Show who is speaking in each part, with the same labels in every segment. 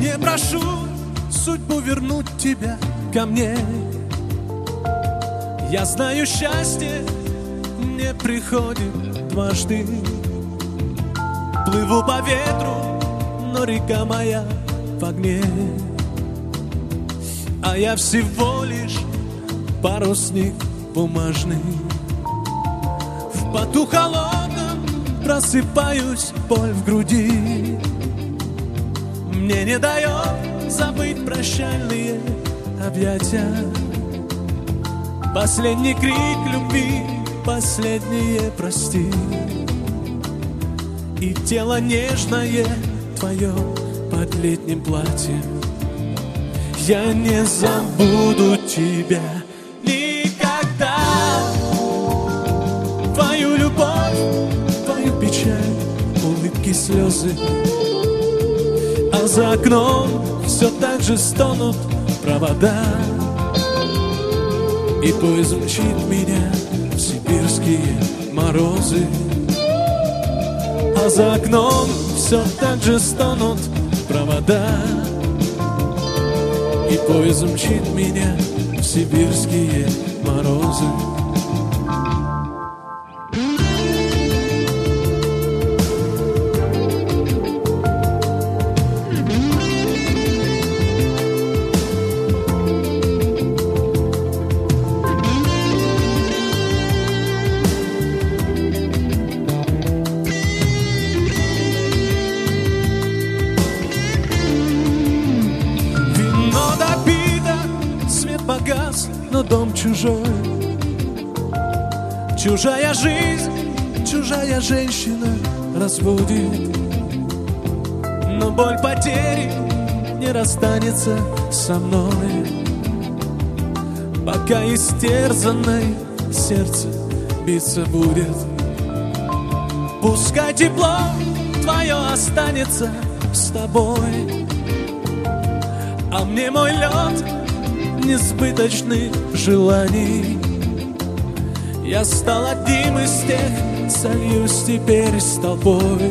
Speaker 1: Не прошу судьбу вернуть тебя ко мне. Я знаю, счастье не приходит дважды. Плыву по ветру, но река моя в огне. А я всего лишь парусник бумажный. В поту холодном просыпаюсь, боль в груди мне не дает забыть прощальные объятия. Последний крик любви, последнее прости. И тело нежное твое под летним платьем. Я не забуду тебя никогда. Твою любовь, твою печаль, улыбки, слезы. А за окном все так же стонут провода. И поезд мчит меня в сибирские морозы. А за окном все так же стонут провода. И поезд мчит меня в сибирские морозы. Погас, но дом чужой. Чужая жизнь, чужая женщина разводит. Но боль потери не расстанется со мной, пока истерзанное сердце биться будет. Пускай тепло твое останется с тобой, а мне мой лед несбыточных желаний. Я стал одним из тех, сольюсь теперь с толпой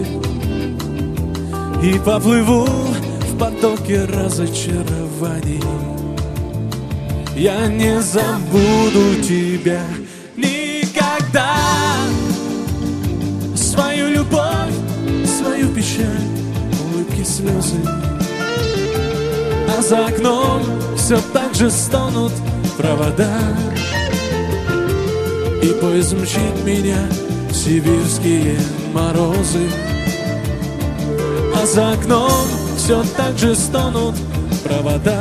Speaker 1: и поплыву в потоке разочарований. Я не забуду тебя никогда. Свою любовь, свою печаль, улыбки, слезы. А за окном все так же стонут провода. И поезд мчит меня в сибирские морозы. А за окном все так же стонут провода.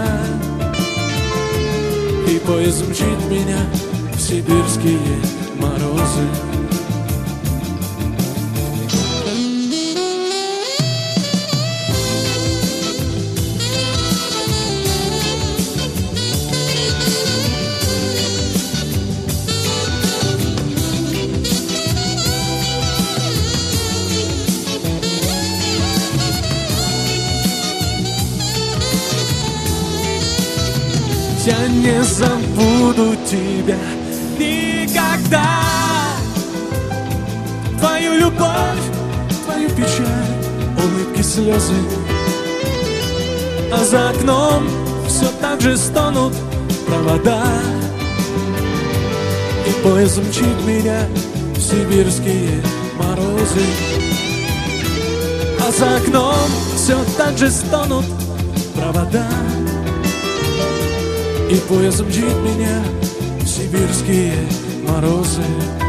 Speaker 1: И поезд мчит меня в сибирские морозы. Я не забуду тебя никогда. Твою любовь, твою печаль, улыбки, слезы. А за окном все так же стонут провода. И поезд мчит меня в сибирские морозы. А за окном все так же стонут провода. И поезд мчит меня в сибирские морозы.